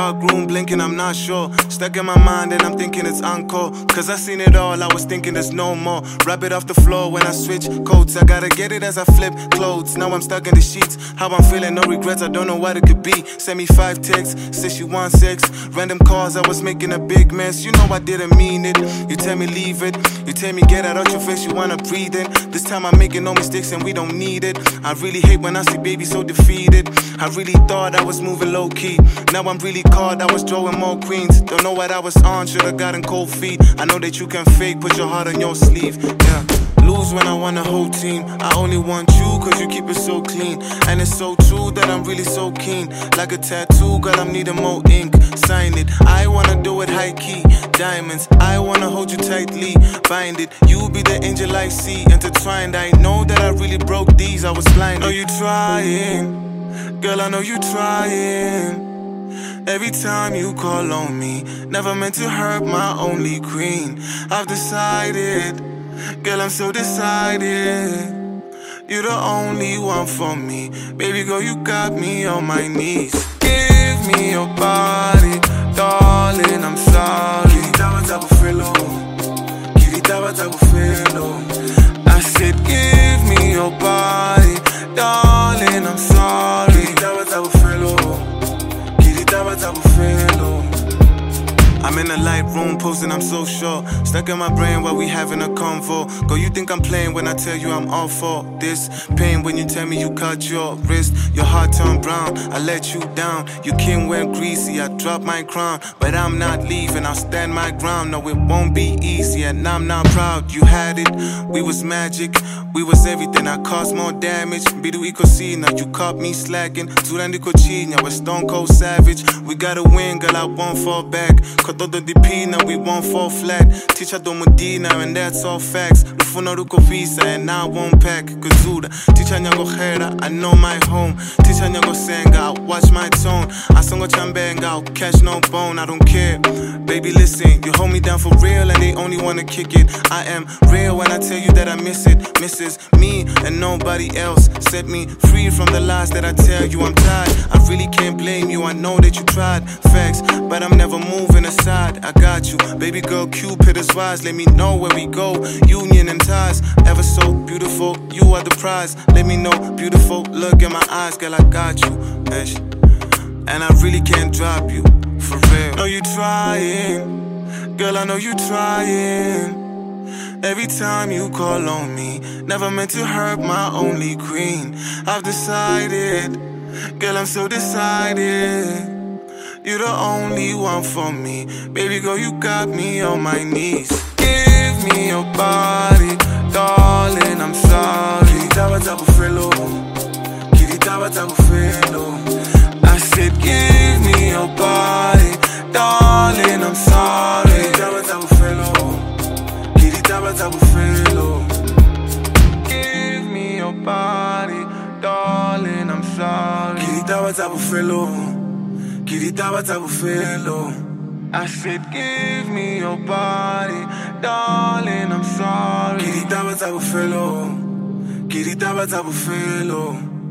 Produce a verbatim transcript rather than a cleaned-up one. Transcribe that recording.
dark room, blinking, I'm not sure. Stuck in my mind and I'm thinking it's encore. Cause I seen it all, I was thinking there's no more. Wrap it off the floor when I switch coats. I gotta get it as I flip clothes. Now I'm stuck in the sheets. How I'm feeling, no regrets, I don't know what it could be. Send me five texts, says she wants sex. Random calls, I was making a big mess. You know I didn't mean it. You tell me leave it. You tell me get out of your face, you wanna breathe in. This time I'm making no mistakes and we don't need it. I really hate when I see baby so defeated. I really thought I was moving low key. Now I'm really caught, I was drawing more queens. Don't know what I was on, should've gotten cold feet. I know that you can fake, put your heart on your sleeve. Yeah. Lose when I want a whole team. I only want you cause you keep it so clean. And it's so true that I'm really so keen. Like a tattoo, girl, I'm needing more ink. Sign it, I wanna do it high key. Diamonds, I wanna hold you tightly. Bind it, you be the angel I see. Intertwined, I know that I really broke these. I was blind. Know you trying, girl, I know you trying. Every time you call on me, never meant to hurt my only queen. I've decided, girl, I'm so decided. You're the only one for me. Baby girl, you got me on my knees. Give me your body, darling, I'm sorry. Kiritaba tabufelo, kiritaba tabufelo. I said give me your body, darling, I'm sorry. Kiritaba tabufelo, kiritaba tabufelo. I'm in a light room posting, I'm so sure. Stuck in my brain while we having a convo. Girl, you think I'm playing when I tell you I'm all for this. Pain when you tell me you cut your wrist. Your heart turned brown, I let you down. Your king went greasy, I dropped my crown. But I'm not leaving, I'll stand my ground. No, it won't be easy and I'm not proud. You had it, we was magic. We was everything, I caused more damage. Bidu Icosina, you caught me slacking. Turandi Cochina, we're stone cold savage. We gotta win, girl, I won't fall back. Todo the pina, we won't fall flat. Teacher do Medina, and that's all facts. Lufuna ruko visa, and I won't pack. Kazuda, teacher nyango hera, I know my home. Teacher nyango senga, I watch my tone. Asongo chambenga, I'll catch no bone, I don't care. Baby, listen, you hold me down for real, and they only wanna kick it. I am real when I tell you that I miss it. Misses me and nobody else. Set me free from the lies that I tell you. I'm tired, I really can't blame you. I know that you tried, facts, but I'm never moving aside. I got you, baby girl, Cupid is wise. Let me know where we go, union and ties. Ever so beautiful, you are the prize. Let me know, beautiful, look in my eyes. Girl, I got you, and I really can't drop you, for real. Know you trying, girl, I know you trying. Every time you call on me, never meant to hurt my only queen. I've decided, girl, I'm so decided. You're the only one for me. Baby girl, you got me on my knees. Give me your body, darling, I'm sorry. Kiritaba tabufelo, kiritaba tabufelo. I said give me your body, darling, I'm sorry. Kiritaba tabufelo, kiritaba tabufelo. Give me your body, darling, I'm sorry. Kiritaba tabufelo, kiritaba tabufelo. I said give me your body, darling, I'm sorry. Kiritaba tabufelo, kiritaba tabufelo.